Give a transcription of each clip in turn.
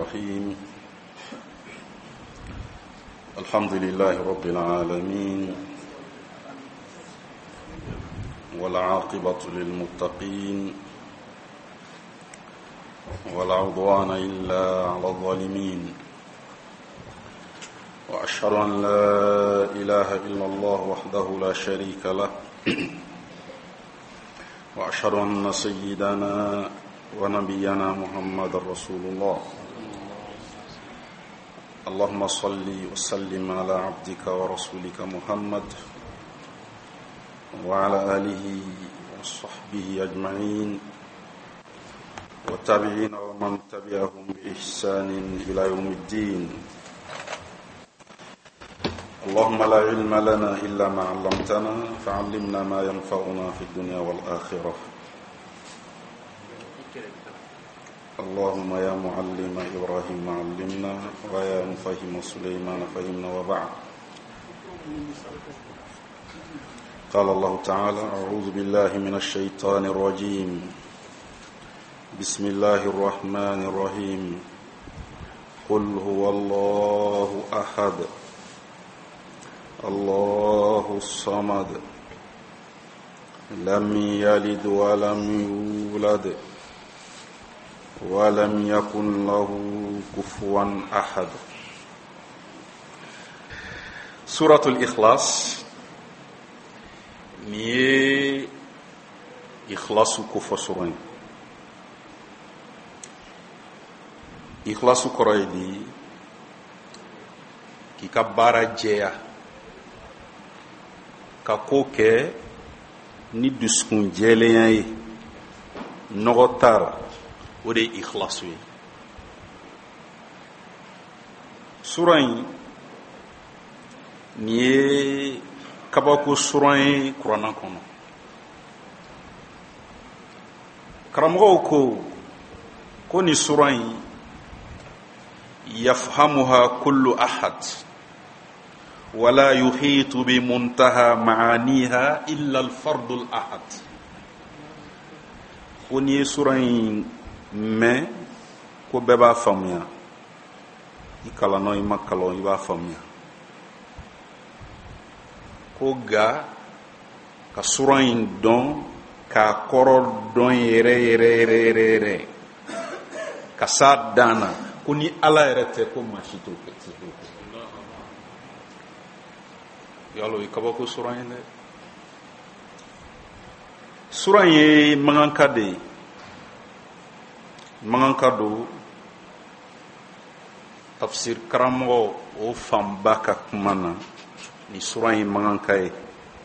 الرحيم الحمد لله رب العالمين والعاقبة للمتقين ولا عدوان إلا على الظالمين وأشهد أن لا إله إلا الله وحده لا شريك له وأشهد أن سيدنا ونبينا محمد رسول الله اللهم صل وسلم على عبدك ورسولك محمد وعلى آله وصحبه أجمعين والتابعين ومن تبعهم بإحسان إلى يوم الدين اللهم لا علم لنا إلا ما علمتنا فعلمنا ما ينفعنا في الدنيا والآخرة اللهم يا معلم إبراهيم علمنا ويا مفهم سليمان فهمنا وبعد قال الله تعالى أعوذ بالله من الشيطان الرجيم بسم الله الرحمن الرحيم قل هو الله أحد الله الصمد لم يلد ولم يولد ولم يكن له كفوا أحد. سورة الإخلاص ني إخلاص كفسرين إخلاص كرايدي كي كبارا جيا كاكوكي ني دسكون جيلياي نغتار o de ye ikhlasu ye. Sura in nin ye kabako sura ye kuranna kɔnɔ. Karamɔgɔw ko nin sura in yafhamuha kullu ahad wala yuhitu bi muntaha ma'aniha illa al-fardul ahad. Ko nin ye sura in mais ko bɛɛ b'a faamuya i kalanna i ma kalan i b'a faamuya ko ga ka sura in dɔn k'a kɔrɔ dɔn yɛrɛ ka s'a dan na ko ni ala yɛrɛ tɛ ko maa si t'o kɛ yalo i kabako sura in dɛ. Sura in ye mankanka de ye. Mankanka do tafsir karamɔgɔ o fanba ka kuma na ni sura in mankanka ye.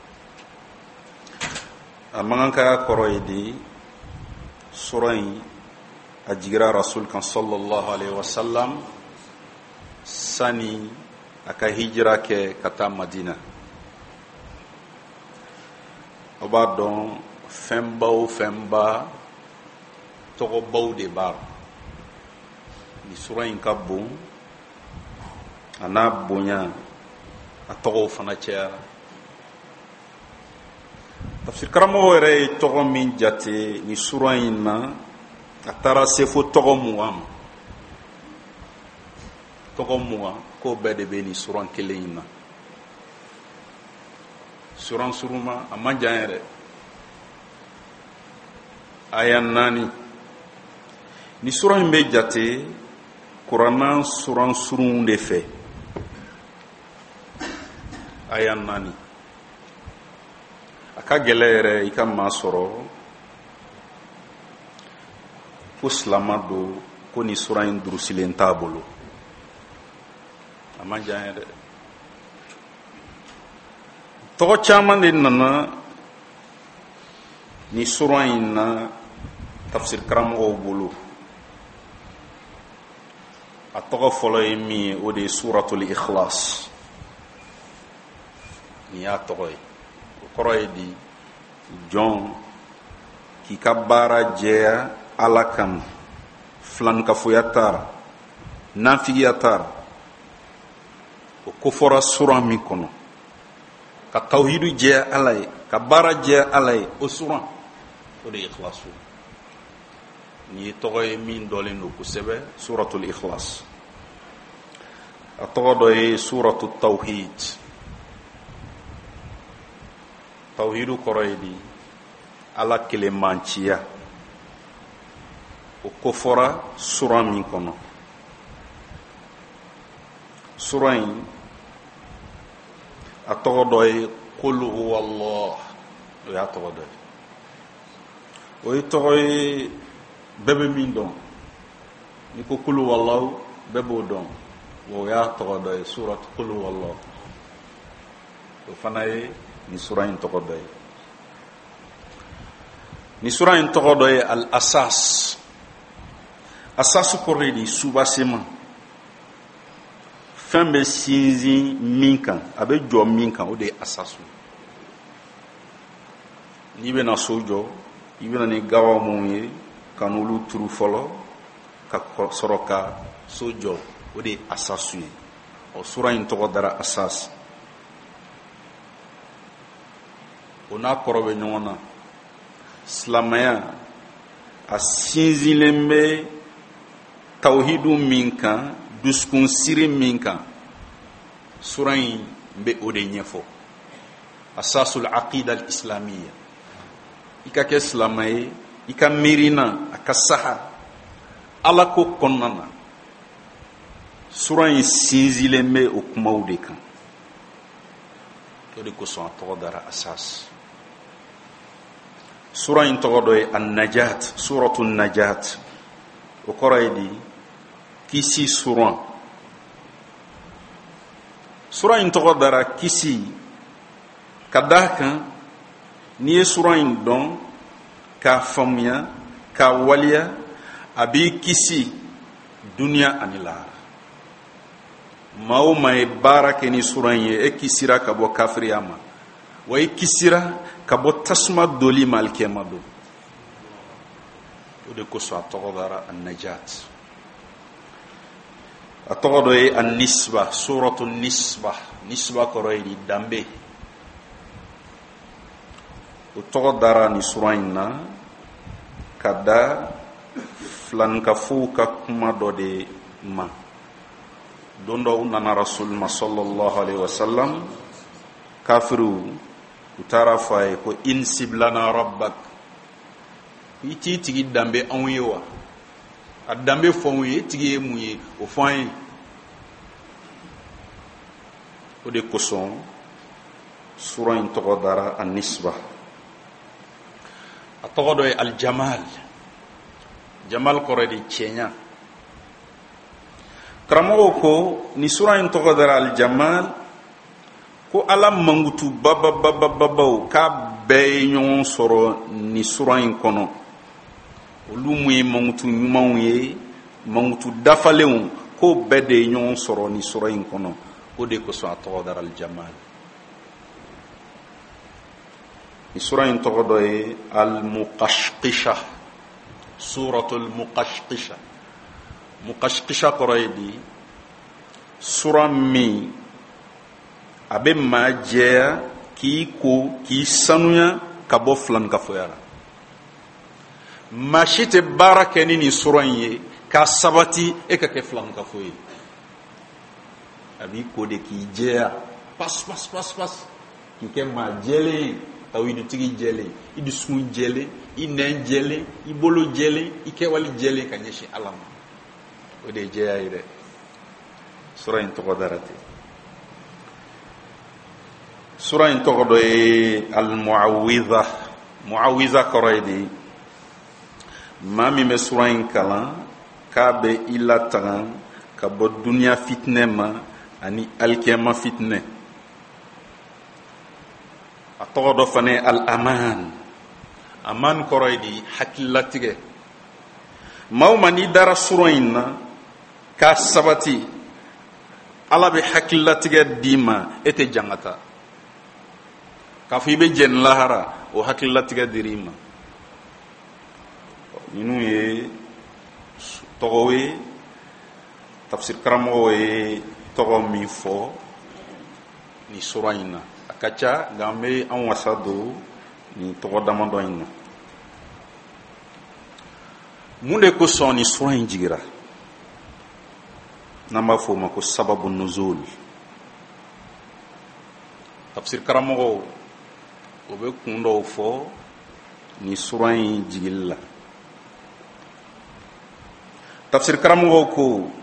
A mankankaya kɔrɔ ye de sura in a jigira rasul kan sallallahu alaihi wasallam sani a ka hijira kɛ ka taa Madina. O b'a dɔn fɛnba o fɛnba tɔgɔbaw de b'a la. Ni sura in ka bon a n'a bonya a tɔgɔw fana cayara. Tafsir karamɔgɔ yɛrɛ ye tɔgɔ min jate ni sura in na a taara se fo tɔgɔ 20 ma. Tɔgɔ 20 k'o bɛɛ de bɛ ni sura kelen in na. Sura suruma a man jan yɛrɛ. Aya 4 ni sura in bɛ jate kuranna suran surun de fɛ. Aya 4 a ka gɛlɛ yɛrɛ i ka maa sɔrɔ ko silama do ko ni sura in durusilen t'a bolo. A man jan yɛrɛ. Tɔgɔ caman de nana ni sura in na tafsir karamɔgɔw bolo. A tɔgɔ fɔlɔ ye min ye o de ye suratul ikhlas. Nin y'a tɔgɔ ye. O kɔrɔ ye di jɔn k'i ka baara jɛya ala kama filankafoya t'a la nafigiya t'a la. O kofɔra sura min kɔnɔ ka tawhidu jɛya ala ye ka baara jɛya ala ye o sura o de ye ikhlasu. ni tɔgɔ ye min dɔlen don kosɛbɛ suratul ikhlas. A tɔgɔ dɔ ye suratul tawhid. Tawhidu kɔrɔ ye di ala kelenmanciya. O kofɔra sura min kɔnɔ. Sura in a tɔgɔ dɔ ye qul huwallah. O y'a tɔgɔ dɔ ye. O ye tɔgɔ ye bɛɛ bɛ min dɔn. Ni ko qul huwallahu bɛɛ b'o dɔn. O y'a tɔgɔ dɔ ye surat qul huwallah. O fana ye ni sura in tɔgɔ dɔ ye. Ni sura in tɔgɔ dɔ ye al-asas. Asas kɔrɔ ye di subasema. Fɛn bɛ sinsin min kan, a bɛ jɔ min kan, o de ye asasu. N'i bɛna so jɔ, i bɛna ni gawa mun ye ka n'olu turu fɔlɔ ka sɔrɔ ka so jɔ, o de ye asasu ye. O sura in tɔgɔ dara asas. O n'a kɔrɔ bɛ ɲɔgɔn na. Silamɛya a sinsinlen bɛ tawhidu min kan, dusukun siri min kan. Sura in bɛ o de ɲɛfɔ. Asasul aqida al-islamiyya. I ka kɛ silamɛ ye, i ka miirina a ka saha ala ko kɔnɔna na. Sura in sinsinlen bɛ o kumaw de kan. O de kosɔn a tɔgɔ dara asas. Sura in tɔgɔ dɔ ye an-najat, suratul najat. O kɔrɔ ye di kisi suran. Sura in tɔgɔ dara kisi ka d'a kan n'i ye sura in dɔn k'a faamuya k'a waliya a b'i kisi duniya ani lahara. Maa o maa ye baara kɛ ni sura in ye, e kisira ka bɔ kafiriya ma, wa i kisira ka bɔ tasuma doli ma alikiyama don. O de kosɔn a tɔgɔ dara an-najat. A tɔgɔ dɔ ye an-nisba, suratul nisba. Nisba kɔrɔ ye di danbe. O tɔgɔ dara ni sura in na ka da filankafow ka kuma dɔ de ma. Don dɔ u nana rasulullah sallallahu alaihi wasallam, kafiriw u taara fɔ a ye ko insib lana rabbak. I t'i tigi danbe anw ye wa? A danbe fɔ anw ye, tigi ye mun ye o fɔ an ye. O de kosɔn sura in tɔgɔ dara an-nisba. A tɔgɔ dɔ ye al-jamal. Jamal kɔrɔ de cɛɲa. Karamɔgɔw ko ni sura in tɔgɔ dara al-jamal ko ala mangutu bababababaw k'a bɛɛ ye ɲɔgɔn sɔrɔ ni sura in kɔnɔ. Olu mun ye mangutu ɲumanw ye, mangutu dafalenw, k'o bɛɛ de ye ɲɔgɔn sɔrɔ ni sura in kɔnɔ. O de kosɔn a tɔgɔ dara al-jamal. Ni sura in tɔgɔ dɔ ye al-muqashqisha, suratul muqashqisha. Muqashqisha kɔrɔ ye di sura min a bɛ maa jɛya k'i ko k'i sanuya ka bɔ filankafoya la. Maa si tɛ baara kɛ ni nin sura in ye k'a sabati e ka kɛ filankafo ye. A b'i ko de k'i jɛya pas k'i kɛ maa jɛlen ye, tawhidutigi jɛlen, i dusukun jɛlen, i nɛn jɛlen, i bolo jɛlen, i kɛwale jɛlen ka ɲɛsin ala ma. O de ye jɛya ye dɛ. Sura in tɔgɔ dara ten. Sura in tɔgɔ dɔ ye al-mu'awwidha. Mu'awwidha kɔrɔ ye di maa min bɛ sura in kalan k'a bɛ i latanga ka bɔ duniya fitinɛ ma ani alikiyama fitinɛ. A tɔgɔ dɔ fana ye al-aman. Aman kɔrɔ ye di hakililatigɛ. Maa o maa n'i dara sura in na k'a sabati, ala bɛ hakililatigɛ d'i ma, e tɛ jangata. K'a fɔ i bɛ jɛn lahara, o hakililatigɛ dir'i ma. Ninnu ye tɔgɔw ye, tafsir karamɔgɔw ye tɔgɔ min fɔ ni sura in na. A ka ca nka an bɛ an wasa don ni tɔgɔ damadɔ in na. mun de ko sɔn ni sura in jigira n'an b'a fɔ o ma ko sababu nuzul. tafsir karamɔgɔw o bɛ kun dɔw fɔ ni sura in jigili la. tafsir karamɔgɔw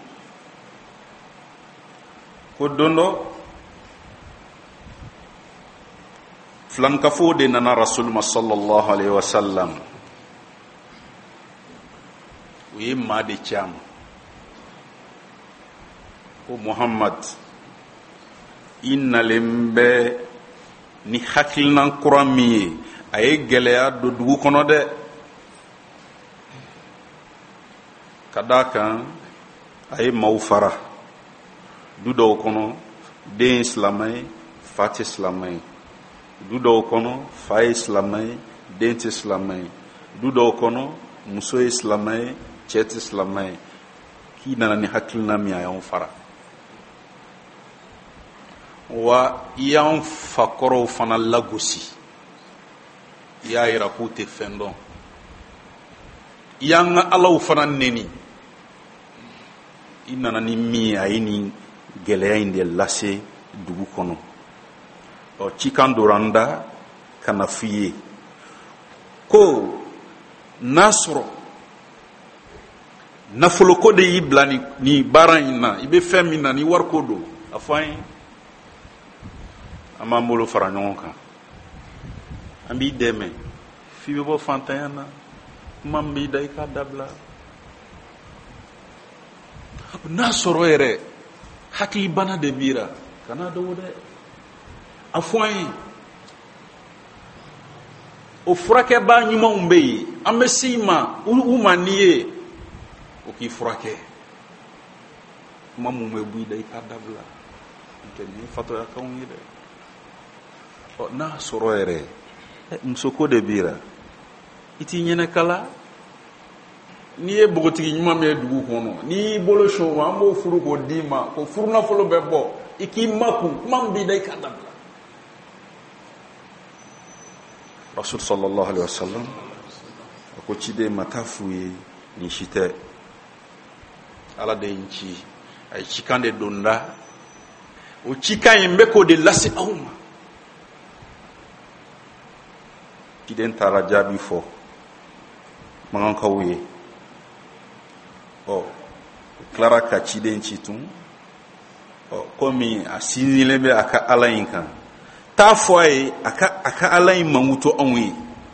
ko don dɔ filankafo de nana rasul ma sallallahu alaihi wa sallam. u ye maa de ci a ma ko muhammad i nalen bɛ ni hakilinan kura min ye a ye gɛlɛya don dugu kɔnɔ dɛ. ka d'a kan a ye maaw fara du dɔw kɔnɔ den ye silamɛ ye fa tɛ silamɛ ye. du dɔw kɔnɔ fa ye silamɛ ye den tɛ silamɛ ye. du dɔw kɔnɔ muso ye silamɛ ye cɛ tɛ silamɛ ye. k'i nana ni hakilina min a y'anw fara. wa i y'anw fakɔrɔw fana lagosi. i y'a yira k'u tɛ fɛn dɔn. i y'an ka alaw fana neni. i nana ni min ye a ye nin gɛlɛya in de lase dugu kɔnɔ. cikan dora n da ka na f'i ye ko n'a sɔrɔ nafoloko de y'i bila ni baara in na, i bɛ fɛn min na ni wariko don, a fɔ an ye, an b'an bolo fara ɲɔgɔn kan, an b'i dɛmɛ f'i bɛ bɔ fantanya na, kuma min b'i da i k'a dabila. n'a sɔrɔ yɛrɛ hakilibana de b'i ra, kana dogo dɛ, a fɔ an ye. o furakɛba ɲumanw bɛ yen, an bɛ se i ma u ma n'i ye, o k'i furakɛ. kuma mun bɛ b'i da i k'a dabila, n tɛ nin fatɔyakanw ye dɛ. n'a sɔrɔ yɛrɛ musoko de b'i ra, i t'i ɲɛnɛkala. n'i ye npogotigi ɲuman min ye dugu kɔnɔ, n'i y'i bolo sɔn ma, an b'o furu k'o d'i ma, k'o furunafolo bɛ bɔ, i k'i makun, kuma min b'i da i k'a dabila. rasul sallallahu alaihi wasallam a ko ciden ma taa f'u ye nin si tɛ, ala de ye n ci, a ye cikan de don n da, o cikan in n bɛ k'o de lase aw ma. ciden taara jaabi fɔ magankaw ye. o tilara ka ciden ci tun, komi a sinsinlen bɛ a ka ala in kan, t'a fɔ a ye a ka ala in mankuto anw ye,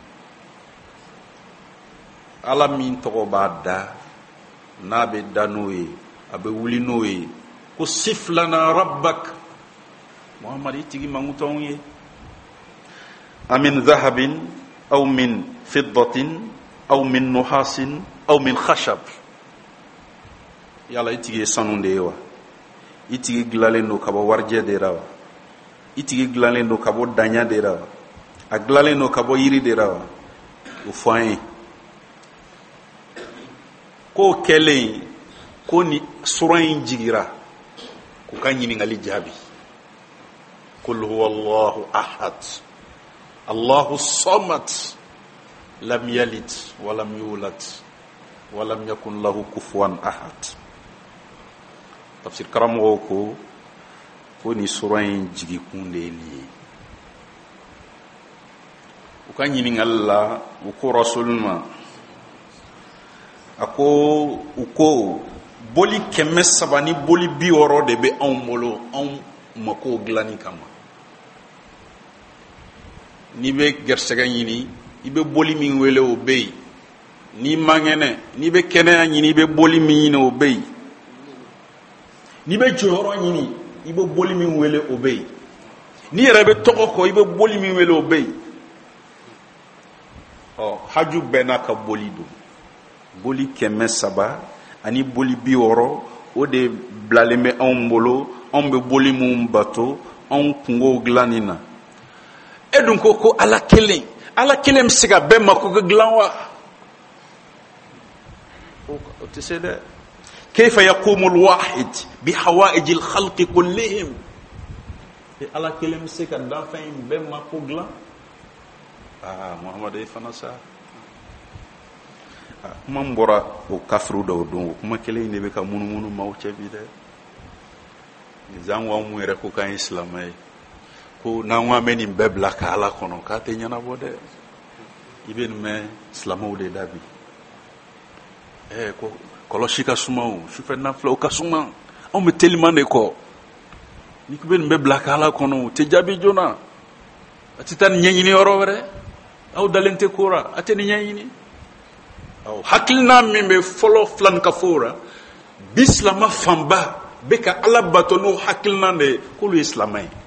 ala min tɔgɔ b'a da, n'a bɛ da n'o ye a bɛ wuli n'o ye, ko siflana rabbak, muhamadi, i tigi mankuto anw ye. amin zahabin aw min fiddatin aw min nuhasin aw min khashab, yala i tigi ye sanu de ye wa? i tigi dilanlen don ka bɔ warijɛ de la wa? i tigi dilanlen don ka bɔ daɲa de la wa? a dilanlen don ka bɔ yiri de la wa? o fɔ an ye. k'o kɛlen, ko ni sura in jigira, k'u ka ɲininkali jaabi. qul huwa allahu ahad allahu samad lam yalid walam yulad walam yakun lahu kufuwan ahad. tafsir karamɔgɔw ko ni sura in jigikun de ye nin ye. u ka ɲininkali la, u ko rasul ma, a ko u ko boli 300 ni boli 60 de bɛ anw bolo, anw mako dilanni kama. n'i bɛ gɛrisɛgɛ ɲini, i bɛ boli min wele o bɛ yen. n'i man kɛnɛ, n'i bɛ kɛnɛya ɲini, i bɛ boli min ɲini o bɛ yen. n'i bɛ jɔyɔrɔ ɲini, i bɛ boli min wele o bɛ yen. n'i yɛrɛ bɛ tɔgɔ kɔ, i bɛ boli min wele o bɛ yen. haju bɛɛ n'a ka boli don. boli 300 ani boli 60, o de bilalen bɛ anw bolo, anw bɛ boli min bato, anw kungow dilanni na. e dun ko ala kelen bɛ se ka bɛɛ mako dilan wa? o tɛ se dɛ. kayfa yaqumu al-wahid bi hawaij al-khalqi kullihim, ala kelen bɛ se ka danfɛn in bɛɛ mako dilan? muhamadu e fana sa, kuma min bɔra o kafiru dɔw don o kuma kelen in de bɛ ka munumunu maaw cɛ bi dɛ. Zan ko mun yɛrɛ ko k'an ye silamɛ ye ko n'an ko an bɛ nin bɛɛ bila ka Ala kɔnɔ k'a tɛ ɲɛnabɔ dɛ. I bɛ nin mɛn silamɛw de da bi. Ko kɔlɔsi ka suma o sufɛ nafilaw ka suma anw bɛ teliman de kɔ. N'i ko bɛ nin bɛɛ bila ka Ala kɔnɔ o tɛ jaabi joona. A tɛ taa nin ɲɛɲini yɔrɔ wɛrɛ. Aw dalen tɛ ko la a tɛ nin ɲɛɲini. Hakilina min bɛ fɔlɔ filankafo la bi silamɛ fanba bɛ ka Ala bato n'o hakilina de ye k'olu ye silamɛ ye.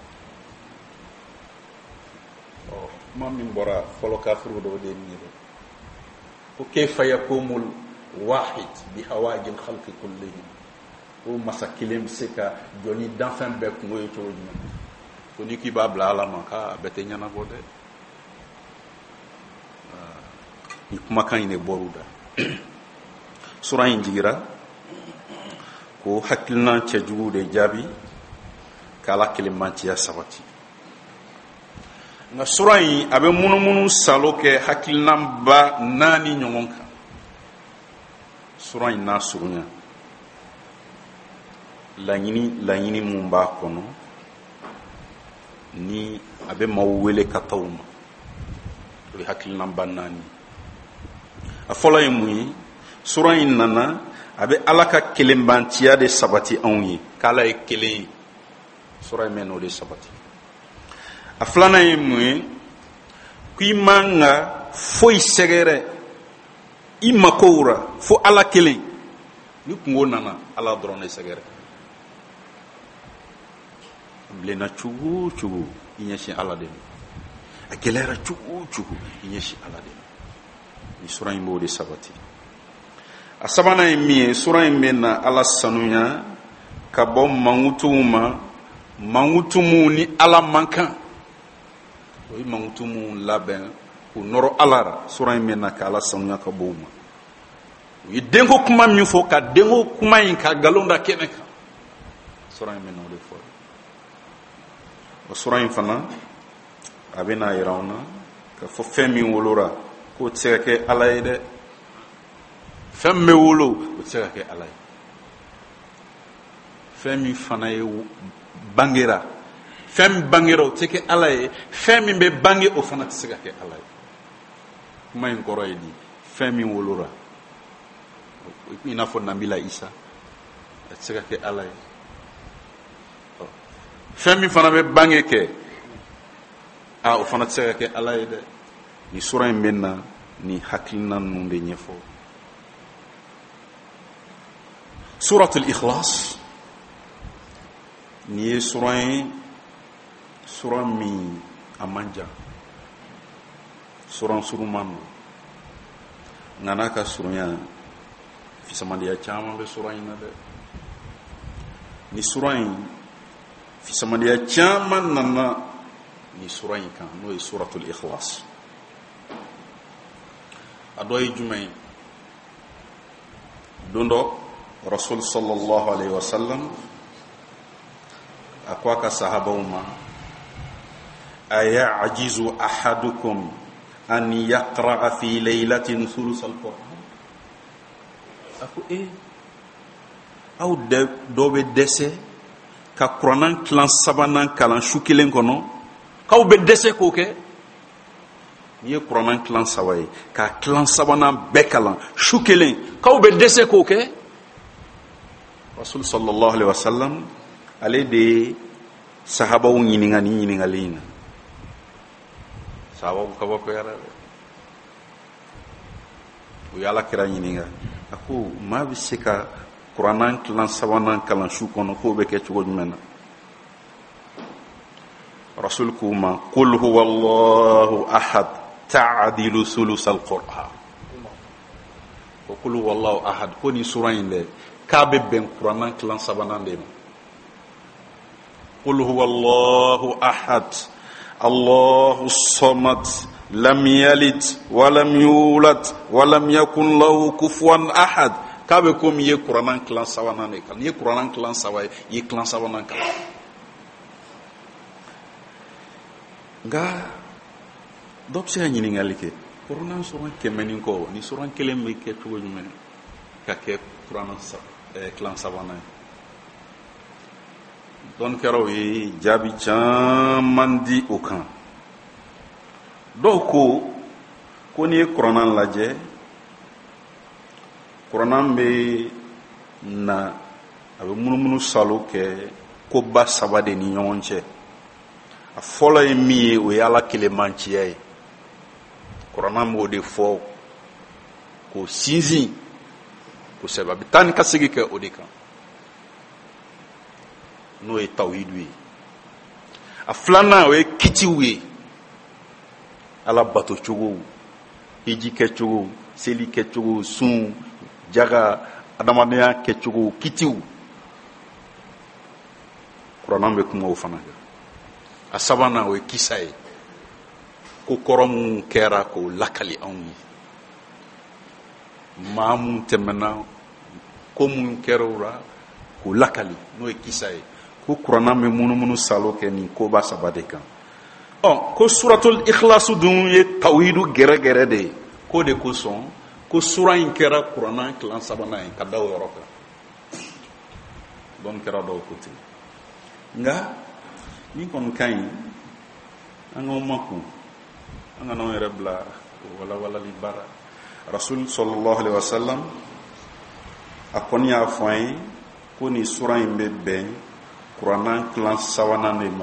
Kuma min bɔra fɔlɔ kafiru dɔw de ye nin ye ko kayfa yakumul wahid bi hawajil khalqi kullihim. Ko masa kelen bɛ se ka jɔ ni danfɛn bɛɛ kungo ye cogo jumɛn. Ko n'i k'i b'a bila Ala ma k'a bɛɛ tɛ ɲɛnabɔ dɛ. Ni kumakan in de bɔr'u da. Sura in jigira ko hakilina cɛjugu de jaabi k'Ala kelenmantiya sabati. Nka sura in a bɛ munumunu salo kɛ hakilinaba 4 ɲɔgɔn kan. Sura in n'a surunya laɲini mun b'a kɔnɔ ni a bɛ maaw wele ka taa u ma o ye hakilinaba 4. A fɔlɔ ye mun ye sura in nana a bɛ Ala ka kelenbantiya de sabati anw ye k'Ala ye kelen ye. Sura in bɛ n'o de sabati. A filanan ye mun ye k'i man ka foyi sɛgɛrɛ i makow ra fo Ala kelen. Ni kungo nana Ala dɔrɔn de sɛgɛrɛ. A bilenna cogo o cogo i ɲɛsin Ala de ma. A gɛlɛyara cogo o cogo i ɲɛsin Ala de ma. Ni sura in b'o de sabati. A sabanan ye min ye sura in bɛ na Ala sanuya ka bɔ mankutuw ma mankutu minnu ni Ala man kan. O ye mankutu minnu labɛn k'u nɔrɔ Ala la. Sura in bɛ na ka Ala sanuya ka bɔ o ma. U ye denko kuma min fɔ ka denko kuma in ka nkalon da kɛnɛ kan. Sura in bɛ na o de fɔ. O sura in fana a bɛ na yira anw na ka fɔ fɛn min wolora k'o tɛ se ka kɛ Ala ye dɛ. Fɛn min bɛ wolo o tɛ se ka kɛ Ala ye. Fɛn min fana ye bangera fɛn min bangera o tɛ kɛ Ala ye. Fɛn min bɛ bange o fana tɛ se ka kɛ Ala ye. Kuma in kɔrɔ ye di fɛn min wolora i n'a fɔ Nabila Isa a tɛ se ka kɛ Ala ye. Fɛn min fana bɛ bange kɛ o fana tɛ se ka kɛ Ala ye dɛ. Ni sura in bɛ na ni hakilina ninnu de ɲɛfɔ. Suratul Ikhlas ni ye sura ye sura min a man jan. Sura suruman don nka n'a ka surunya fisamadiya caman bɛ sura in na dɛ. Ni sura in fisamadiya caman nana ni sura in kan n'o ye Suratul Ikhlas. A dɔ ye jumɛn ye don dɔ Rasul sallallahu alaihi wa sallam a ko a ka sahabaw ma ayajizu ahadukum an yaqra'a fi laylatin thuluth al-Qur'an. A ko aw dɔ bɛ dɛsɛ ka kuranɛ tilan sabanan kalan su kelen kɔnɔ k'aw bɛ dɛsɛ k'o kɛ. N'i ye kuranɛ tilan 3 ye k'a tilan sabanan bɛɛ kalan su kelen k'aw bɛ dɛsɛ k'o kɛ. Rasul sallallahu alaihi wa sallam ale de ye sahabaw ɲininka ni ɲininkali in na. Sahabaw kabako yɛrɛ u ye Alakira ɲininka a ko maa bɛ se ka kuranɛ tilan sabanan kalan su kɔnɔ k'o bɛ kɛ cogo jumɛn na. Rasul k'u ma qul huwallahu ahad ta'dilu thuluthal Qur'an. Ko qul huwallahu ahad ko ni sura in dɛ k'a bɛ bɛn kuranɛ tilan sabanan de ma. Qul huwallahu ahad Allahu samad lam yalid wa lam yulad wa lam yakun lahu kufuwan ahad. K'a bɛ komi i ye kuranɛ tilan sabanan de kalan. N'i ye kuranɛ tilan 3 ye i ye tilan sabanan kalan. Nka dɔ bɛ se ka ɲininkali kɛ kuranna suran kɛmɛ ko ni suran kelen bɛ kɛ cogo jumɛn ka kɛ kuranna kilan sabanan ye dɔnnikɛlaw ye jaabi caman di o kan dɔw ko n'i ye kuranna lajɛ kuranna bɛ na a bɛ munumunu salo kɛ koba saba de ni ɲɔgɔn cɛ a fɔlɔ ye min ye o ye Ala kelemanciya ye kuranna b'o de fɔ k'o sinsin kosɛbɛ a bɛ taa ni ka segin kɛ o de kan n'o ye tawhidu ye a filanan o ye kitiw ye Ala bato cogo hiji kɛcogo seli kɛcogo sun jaga adamadenya kɛcogo kitiw kuranna bɛ kuma o fana kan a sabanan o ye kisa ye ko kɔrɔ minnu kɛra k'o lakali anw ye maa minnu tɛmɛna ko minnu kɛra o la k'o lakali n'o ye kisa ye ko kuranna bɛ munumunu salo kɛ nin koba saba de kan ko suratul ikhlasu dun ye tawhidu gɛrɛgɛrɛ de ye ko de kosɔn ko sura in kɛra kuranna kilan sabanan ye ka da o yɔrɔ kan dɔnni kɛra dɔw ko ten nka ni kɔni ka ɲi an k'aw makun an ka n'anw yɛrɛ bila walawalali baara rasul sallallahu alaihi wasallam a kɔni y'a fɔ an ye ko nin sura in bɛ bɛn kuranna kilan sabanan de ma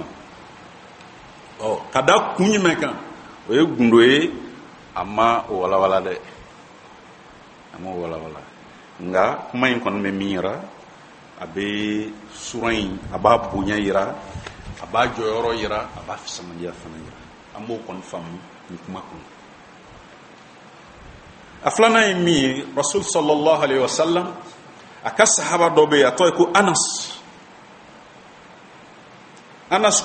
ka da kun jumɛn kan o ye gundo ye a ma o walawala dɛ a ma o walawala nka kuma in kɔni bɛ min yira a bɛ sura in a b'a bonya yira a b'a jɔyɔrɔ yira a b'a fisamadiya fana yira an b'o kɔni faamu nin kuma kɔnɔ a filanan ye min ye rasul sallallahu alaihi wasallam a ka sahaba dɔ bɛ yen a tɔgɔ ye ko anas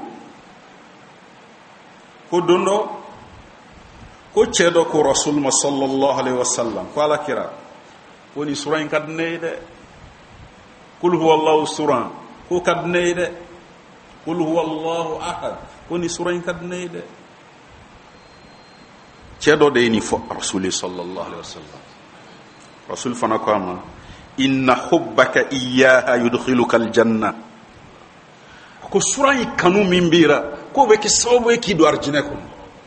ko don dɔ ko cɛ dɔ ko rasul ma sallallahu alaihi wasallam ko ala kira ko ni sura in ka di ne ye dɛ kul huwallahu sura ko ka di ne ye dɛ kul huwallahu ahad ko ni sura in ka di ne ye dɛ cɛ dɔ de ye nin fɔ rasul sallallahu alaihi wasallam rasul fana ko a ma inna hubbaka iyyaha yudkhiluka aljanna ko sura in kanu min bira ko bɛ kɛ sababu ye k'i don arijinɛ kɔnɔ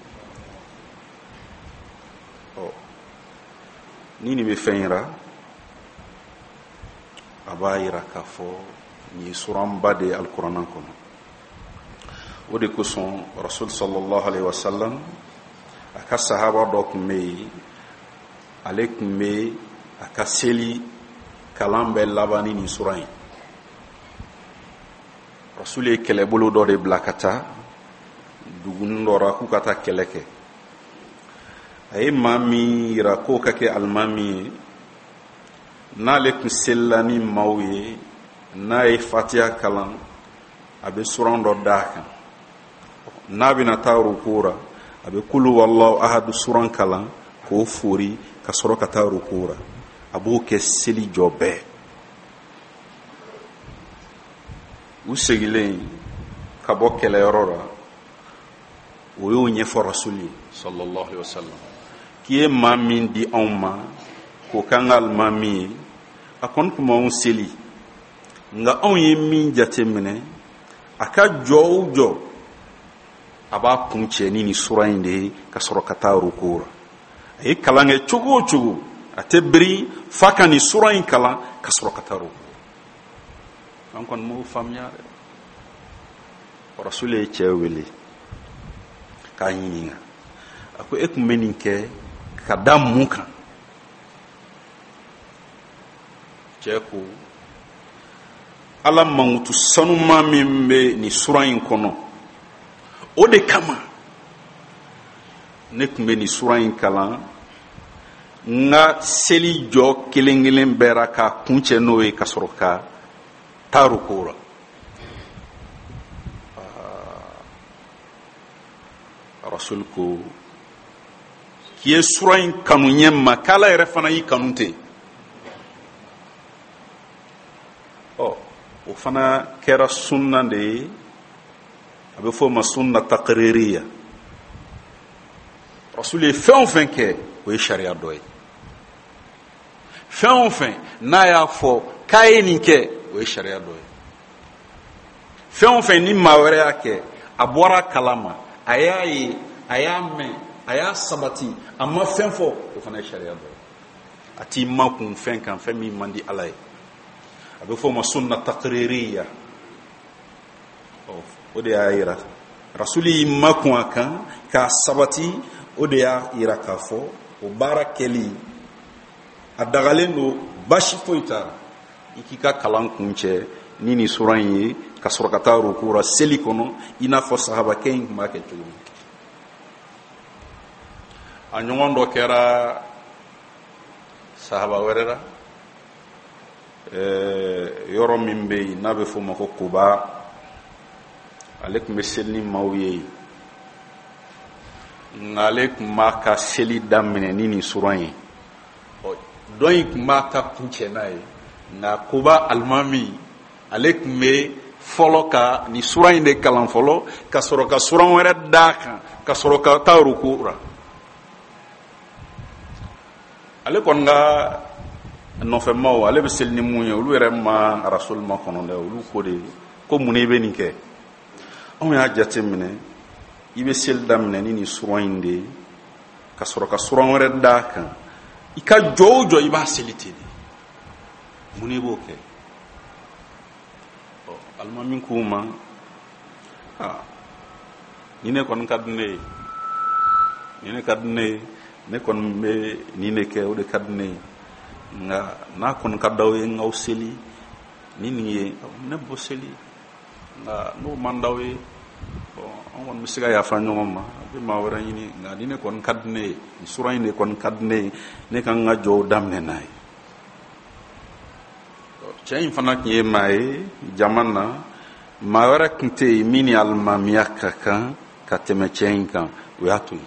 ni nin bɛ fɛn yira a b'a yira k'a fɔ nin ye suranba de ye alikuranna kɔnɔ o de kosɔn rasul sallallahu alaihi wasallam a ka sahaba dɔ tun bɛ yen ale tun bɛ a ka seli kalan bɛɛ laban ni nin sura in rasul ye kɛlɛbolo dɔ de bila ka taa dugunin dɔ la k'u ka taa kɛlɛ kɛ a ye maa min yira k'o ka kɛ alimami ye n'ale tun selila ni maaw ye n'a ye fatiha kalan a bɛ suran dɔ d'a kan n'a bɛna taa ruku la a bɛ kulu wallahu ahadu suran kalan k'o fori ka sɔrɔ ka taa ruku la a b'o kɛ seli jɔ bɛɛ u segilen ka bɔ kɛlɛyɔrɔ la o y'o ɲɛfɔ rasul ye sallallahu alaihi wasallam k'i ye maa min di anw ma k'o k'an ka alimami ye a kɔni tun b'anw seli nka anw ye min jateminɛ a ka jɔ o jɔ a b'a kun cɛ ni nin sura in de ye ka sɔrɔ ka taa ruku la a ye kalan kɛ cogo o cogo a tɛ biri f'a ka nin sura in kalan ka sɔrɔ ka taa ruku an kɔni m'o faamuya dɛ rasul ye cɛ wele k'a ɲininka a ko e tun bɛ nin kɛ ka da mun kan cɛ ko ala mankutu sanuma min bɛ nin sura in kɔnɔ o de kama ne tun bɛ nin sura in kalan n ka seli jɔ kelen kelen bɛɛ la k'a kun cɛ n'o ye ka sɔrɔ ka taa ruku la rasul ko k'i ye sura in kanu ɲɛ ma k'ala yɛrɛ fana y'i kanu ten o fana kɛra sunna de ye a bɛ fɔ o ma sunna taqririya Rasul ye fɛn o fɛn kɛ o ye sariya dɔ ye. Fɛn o fɛn n'a y'a fɔ k'a ye nin kɛ o ye sariya dɔ ye. Fɛn o fɛn ni maa wɛrɛ y'a kɛ a bɔra kalama, a y'a ye, a y'a mɛn, a y'a sabati, a ma fɛn fɔ, o fana ye sariya dɔ ye. A t'i makun fɛn kan fɛn min man di Ala ye. A bɛ fɔ o ma sunna taqririya. O de y'a yira Rasuli y'i makun a kan k'a sabati, o de y'a yira k'a fɔ o baara kɛli a dagalen don basi foyi t'a la. I k'i ka kalan kun cɛ ni nin sura in ye ka sɔrɔ ka taa ruku la seli kɔnɔ i n'a fɔ sahabakɛ in tun b'a kɛ cogo min. A ɲɔgɔn dɔ kɛra sahaba wɛrɛ la yɔrɔ min bɛ yen n'a bɛ fɔ o ma ko Kuba. Ale tun bɛ seli ni maaw ye nka ale tun b'a ka seli daminɛ ni nin sura ye. Dɔ in tun b'a ka kun cɛ n'a ye nka Kuba alimami ale tun bɛ fɔlɔ ka nin sura in de kalan fɔlɔ ka sɔrɔ ka sura wɛrɛ d'a kan ka sɔrɔ ka taa ruku la. Ale kɔni ka nɔfɛmaw ale bɛ seli ni mun ye olu yɛrɛ ma Rasul ma kɔnɔ dɛ, olu ko de ko mun i bɛ nin kɛ. Anw y'a jate minɛ i bɛ seli daminɛ ni nin sura in de ka sɔrɔ ka sura wɛrɛ d'a kan, i ka jɔ o jɔ i b'a seli ten de, mun i b'o kɛ. Alimami k'u ma ni ne kɔni ka di ne ye, ni ne ka di ne ye, ne kɔni bɛ nin de kɛ, o de ka di ne ye, nka n'a kɔni ka d'aw ye n'aw seli ni nin ye ne b'o seli, nka n'o man d'aw ye an kɔni bɛ se ka yafa ɲɔgɔn ma, a bɛ maa wɛrɛ ɲini, nka ni ne kɔni ka di ne ye, nin sura in de kɔni ka di ne ye, ne kan ka jɔw daminɛ n'a ye. Cɛ in fana tun ye maa ye jama na, maa wɛrɛ tun tɛ yen min ni alimamiya ka kan ka tɛmɛ cɛ in kan, o y'a to yen.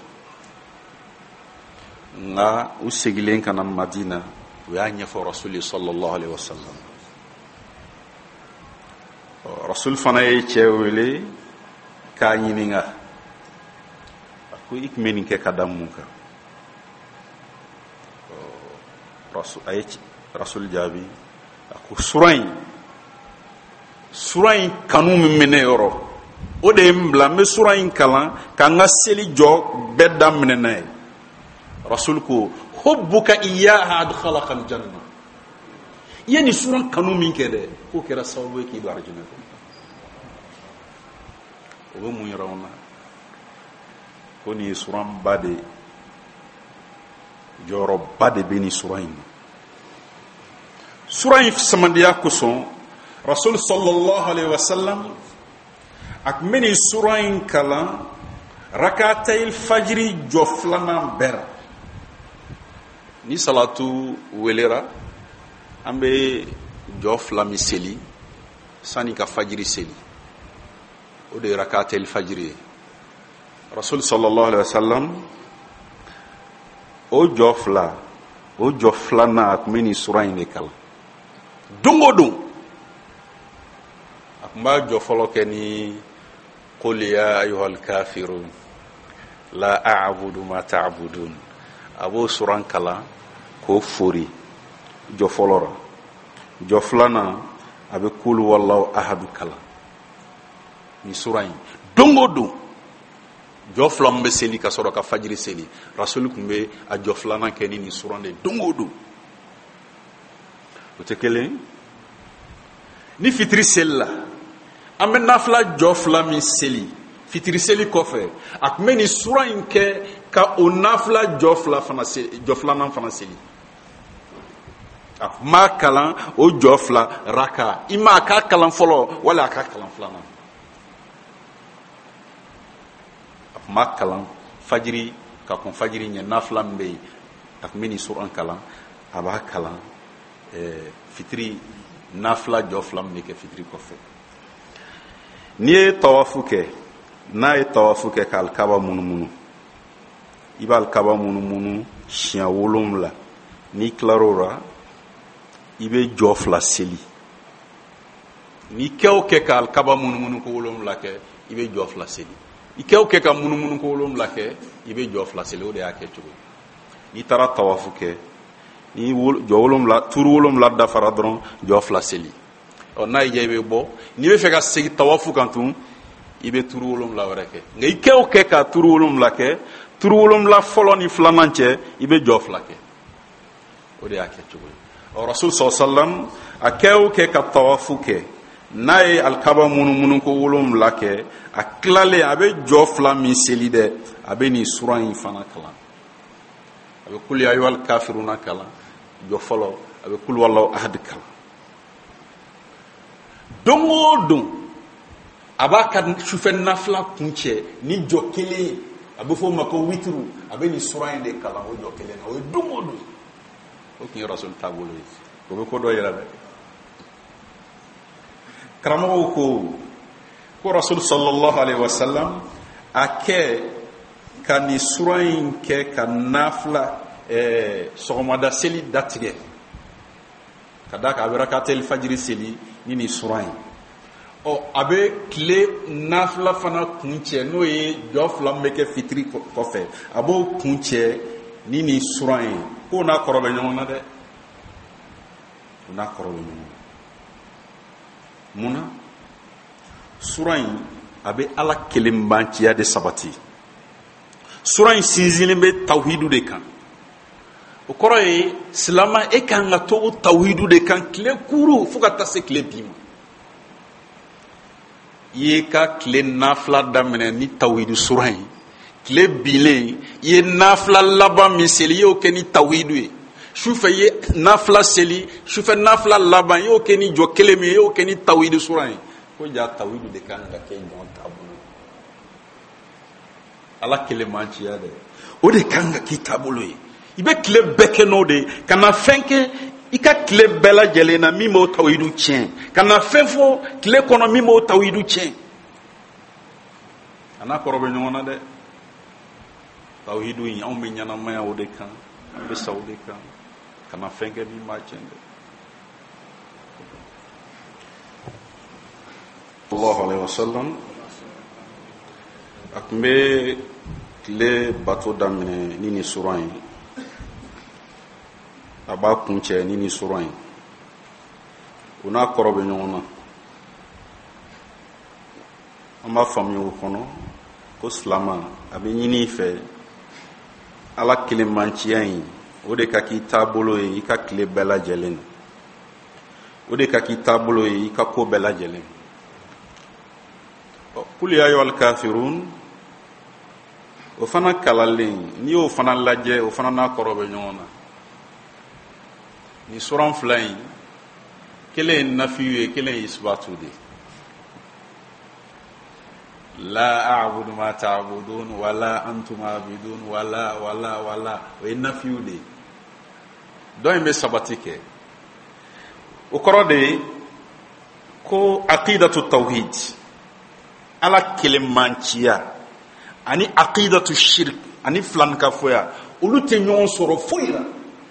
Nka u segilen ka na Madina u y'a ɲɛfɔ Rasuli sallallahu alaihi wasallam. Rasul fana ye cɛ wele k'a ɲininka a ko i tun bɛ nin kɛ ka da mun kan. A ye Rasul jaabi a ko sura in kanu min bɛ ne yɔrɔ o de ye n bila n bɛ sura in kalan ka n ka seli jɔ bɛɛ daminɛ n'a ye. Rasul ko hubbuka iyyaha adkhalaka aljanna. I ye nin sura kanu min kɛ dɛ k'o kɛra sababu ye k'i don arijinɛ kɔnɔ. O bɛ mun yira anw na ko nin ye sura ba de, jɔyɔrɔba de bɛ nin sura in na. Sura in samandiya kosɔn Rasul sallallahu alaihi wasallam a tun bɛ nin sura in kalan rakatayil fajiri jɔ filanan bɛɛ la. Ni salatu welera an bɛ jɔ fila min seli sani ka fajiri seli, o de ye rakatayil fajiri ye. Rasul sallallahu alaihi wasallam o jɔ filanan a tun bɛ nin sura in de kalan don o don. A tun b'a jɔ fɔlɔ kɛ ni qul ya ayyuhal kafirun la a'budu ma ta'budun. A b'o sura kalan k'o fori jɔ fɔlɔ la. Jɔ filanan a bɛ qul wallahu ahadu kalan ni sura in don o don. Jɔ fila min bɛ seli ka sɔrɔ ka fajiri seli, Rasul tun bɛ a jɔ filanan kɛ ni nin sura de don o don. O tɛ kelen. Ni fitiri seli la an bɛ nafila jɔ fila min seli fitiri seli kɔfɛ, a tun bɛ nin sura in kɛ ka o nafila jɔ filanan fana seli. A tun b'a kalan o jɔ fila raka, i ma a k'a kalan fɔlɔ wala a k'a kalan filanan. A tun b'a kalan fajiri ka kɔn fajiri ɲɛ, nafila min bɛ yen a tun bɛ nin sura kalan, a b'a kalan fitiri nafila jɔ fila min bɛ kɛ fitiri kɔfɛ. N'i ye tawafu kɛ, n'a ye tawafu kɛ ka alikaba munumunu, i b'a alikaba munumunu siɲɛ 7. N'i tilar'o la i bɛ jɔ fila seli. N'i kɛ o kɛ ka alikaba munumunu ko 7 kɛ, i bɛ jɔ fila seli. i kɛ o kɛ ka munumunu ko 7 kɛ i bɛ jɔ 2 seli o de y'a kɛ cogo n'i taara tawafu kɛ ni jɔ 7 turu 7 dafara dɔrɔn jɔ 2 seli n'a y'i diya i bɛ bɔ n'i bɛ fɛ ka segin tawafu kan tun i bɛ turu 7 wɛrɛ kɛ nka i kɛ o kɛ ka turu 7 kɛ turu 7 fɔlɔ ni 2nan cɛ i bɛ jɔ 2 kɛ o de y'a kɛ cogo ye rasul sallam a kɛ o kɛ ka tawafu kɛ n'a ye alikaba munumunu ko 7 kɛ a tilalen a bɛ jɔ 2 min seli dɛ a bɛ nin sura in fana kalan a bɛ kul ya ayyuhal kafiruna kalan jɔ fɔlɔ a bɛ kul wallahu ahad kalan don o don a b'a ka sufɛ nafila kuncɛ ni jɔ kelen a bɛ fɔ o ma ko witru a bɛ nin sura in de kalan o jɔ kelen na o ye don o don o tun ye rasul taabolo ye o bɛ ko dɔ yɛrɛ dɛ karamɔgɔw ko rasul sallallahu alaihi wasallam a kɛ ka nin sura in kɛ ka nafila sɔgɔmada seli datigɛ ka da kan a bɛ rakatel fajiri seli ni nin sura in a bɛ tile nafila fana kun cɛ n'o ye jɔ 2 bɛ kɛ fitiri kɔfɛ a b'o kun cɛ ni nin sura in ko n'a kɔrɔ bɛ ɲɔgɔn na dɛ n'a kɔrɔ bɛ ɲɔgɔn na mun na sura in a bɛ ala kelenbanciya de sabati sura in sinsinlen bɛ tawhidu de kan o kɔrɔ ye silama e kan ka to o tawhidu de kan tile kuru fo ka taa se tile bi ma i ye ka tile nafila daminɛ ni tawhidu sura in tile bilen i ye nafila laban min seli i y'o kɛ ni tawhidu ye sufɛ i ye nafila seli sufɛ nafila laban i y'o kɛ ni jɔ kelen min i y'o kɛ ni tawhidu sura in ko ja tawhidu de kan ka kɛ ɲɔgɔn taabolo ala kelenmanciya dɛ o de kan ka k'i taabolo ye i bɛ tile bɛɛ kɛ n'o de ka na fɛn kɛ i ka tile bɛɛ lajɛlen na min b'o tawhidu tiɲɛ ka na fɛn fɔ tile kɔnɔ min b'o tawhidu tiɲɛ a n'a kɔrɔ bɛ ɲɔgɔn na dɛ tawhidu in anw bɛ ɲɛnamaya o de kan an bɛ sa o de kan ka na fɛn kɛ min b'a tiɲɛ dɛ sallallahu alaihi wasallam a tun bɛ tile bato daminɛ ni nin sura in a b'a kun cɛ ni nin sura in o n'a kɔrɔ bɛ ɲɔgɔn na an b'a faamuya o kɔnɔ ko silama a bɛ ɲini i fɛ ala kelenmanciya in o de ka k'i taabolo ye i ka tile bɛɛ lajɛlen o de ka k'i taabolo ye i ka ko bɛɛ lajɛlen kul ya ayyuhal kafirun o fana kalalen n'i y'o fana lajɛ o fana n'a kɔrɔ bɛ ɲɔgɔn na ni suran 2 in kelen ye nafiyu ye kelen ye isbatu de la a'budu ma ta'budun wala antum abidun wala o ye nafiyu de dɔ in bɛ sabati kɛ o kɔrɔ de ye ko aqidatu tawhid ala kelenmanciya ani aqidatu shirk ani filankafoya olu tɛ ɲɔgɔn sɔrɔ foyi la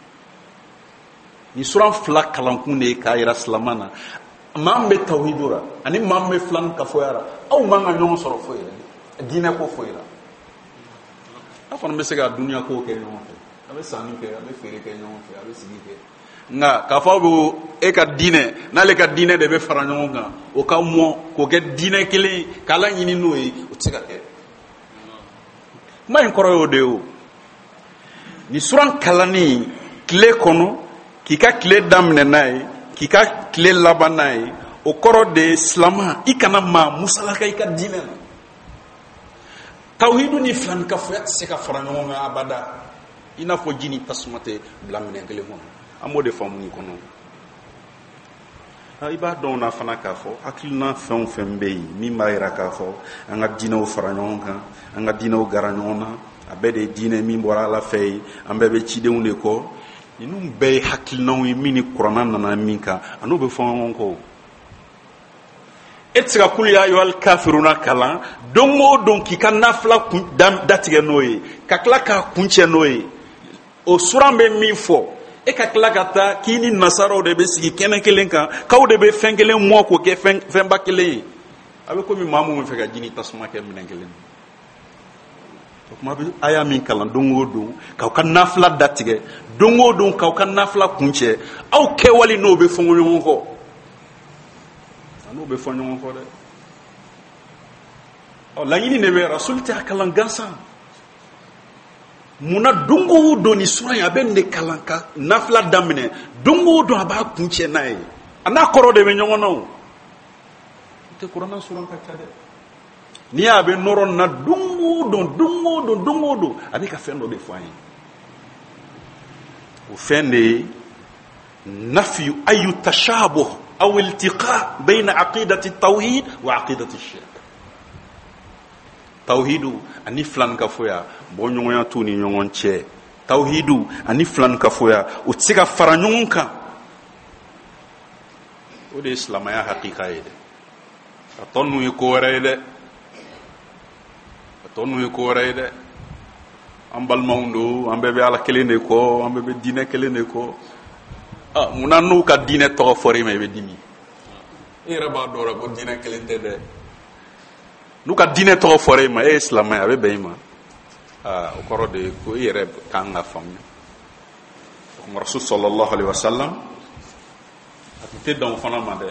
ni suran 2 kalankun de ye k'a yira silama na maa min bɛ tawhidu ra ani maa min bɛ filankafoya ra aw man ka ɲɔgɔn sɔrɔ foyi la diinɛ ko foyi la aw fana bɛ se ka duniya ko kɛ ɲɔgɔn fɛ a bɛ sanni kɛ a bɛ feere kɛ ɲɔgɔn fɛ a bɛ sigi kɛ nka k'a fɔ aw bɛ e ka diinɛ n'ale ka diinɛ de bɛ fara ɲɔgɔn kan o ka mɔ k'o kɛ diinɛ kelen k'ala ɲini n'o ye o tɛ se ka kɛ kuma in kɔrɔ y'o de ye o ni suran kalanni tile kɔnɔ k'i ka tile daminɛ n'a ye k'i ka tile laban n'a ye o kɔrɔ de ye silama i kana maa musalaka i ka diinɛ na tawhidu ni filankafoya tɛ se ka fara ɲɔgɔn kan abada i n'a fɔ ji ni tasuma tɛ bila minɛn kelen kɔnɔ an b'o de faamu nin kɔnɔ i b'a dɔn na fana k'a fɔ hakilina fɛn o fɛn bɛ yen min b'a jira k'a fɔ an ka diinɛw fara ɲɔgɔn kan an ka diinɛw gara ɲɔgɔn na a bɛɛ de ye diinɛ min bɔra ala fɛ ye an bɛɛ bɛ cidenw de kɔ ninnu bɛɛ ye hakilinaw ye min ni kuranna nana min kan a n'o bɛ fɔ ɲɔgɔn kɔ e tɛ se ka kul ya ayyuhal kafiruna kalan don o don k'i ka nafila datigɛ n'o ye ka tila k'a kuncɛ n'o ye o suran bɛ min fɔ e ka tila ka taa k'i ni nasaraw de bɛ sigi kɛnɛ kelen kan k'aw de bɛ fɛn kelen mɔ k'o kɛ fɛnba kelen ye a bɛ komi maa min bɛ fɛ ka ji ni tasuma kɛ minɛn kelen o kuma bɛ aya min kalan don o don k'aw ka nafila datigɛ don o don k'aw ka nafila kuncɛ aw kɛwale n'o bɛ fɔ ɲɔgɔn kɔ n'o bɛ fɔ ɲɔgɔn kɔ dɛ laɲini de bɛ rasul tɛ a kalan gansan munna don o don ni sura in a bɛ nin de kalan ka nafila daminɛ don o don a b'a kuncɛ n'a ye a n'a kɔrɔ de bɛ ɲɔgɔn na o tɛ kuranna suran ka ca dɛ n'i y'a bɛ nɔrɔ nin na don o don a bɛ ka fɛn dɔ de fɔ an ye o fɛn de ye nafi ayu tashabuh aw iltiqa bayna aqidati tawhid wa aqidati shirk tawhidu ani filankafoya bɔɲɔgɔnya t'u ni ɲɔgɔn cɛ tawhidu ani filankafoya u tɛ se ka fara ɲɔgɔn kan o de ye silamɛya hakika ye dɛ a tɔ ninnu ye ko wɛrɛ ye dɛ an balimaw don an bɛɛ bɛ ala kelen de kɔ an bɛɛ bɛ diinɛ kelen de kɔ munna n'u ka diinɛ tɔgɔ fɔra i ma i bɛ dimi e yɛrɛ b'a dɔn ko diinɛ kelen tɛ dɛ n'u ka diinɛ tɔgɔ fɔra i ma e ye silamɛ a bɛ bɛn i ma o kɔrɔ de ye ko e yɛrɛ kan ka faamuya rasul sallallahu alaihi wasallam a tun tɛ dan o fana ma dɛ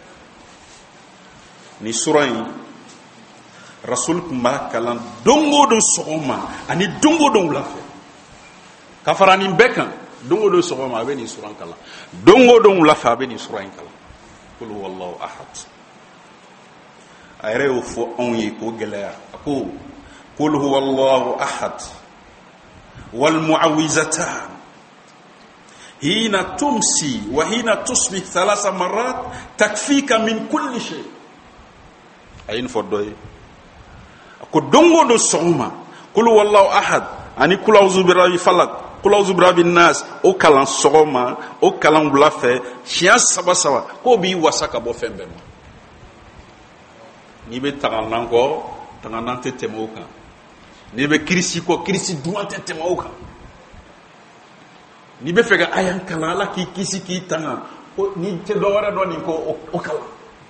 ni sura in rasul tun b'a kalan don o don sɔgɔma ani don o don wula fɛ ka fara nin bɛɛ kan don o don sɔgɔma a bɛ nin sura in kalan don o don wula fɛ a bɛ nin sura in kalan qul huwallahu ahad a yɛrɛ y'o fɔ anw ye k'o gɛlɛya a ko qul huwallahu ahad wal mu'awwizatan hina tumsi wa hina tusbih 3 marrat takfika min kulli shay a ye nin fɔ dɔ ye ko don o don sɔgɔma qul huwallahu ahad ani qul a'udhu birabbil falaq qul a'udhu birabbin nas o kalan sɔgɔma o kalan wula fɛ siɲɛ 3 k'o b'i wasa ka bɔ fɛn bɛɛ ma n'i bɛ taganan kɔ taganan tɛ tɛmɛ o kan n'i bɛ kirisi kɔ kirisi duman tɛ tɛmɛ o kan n'i bɛ fɛ ka aya kalan ala k'i kisi k'i tanga ni tɛ dɔ wɛrɛ dɔn nin ko o kalan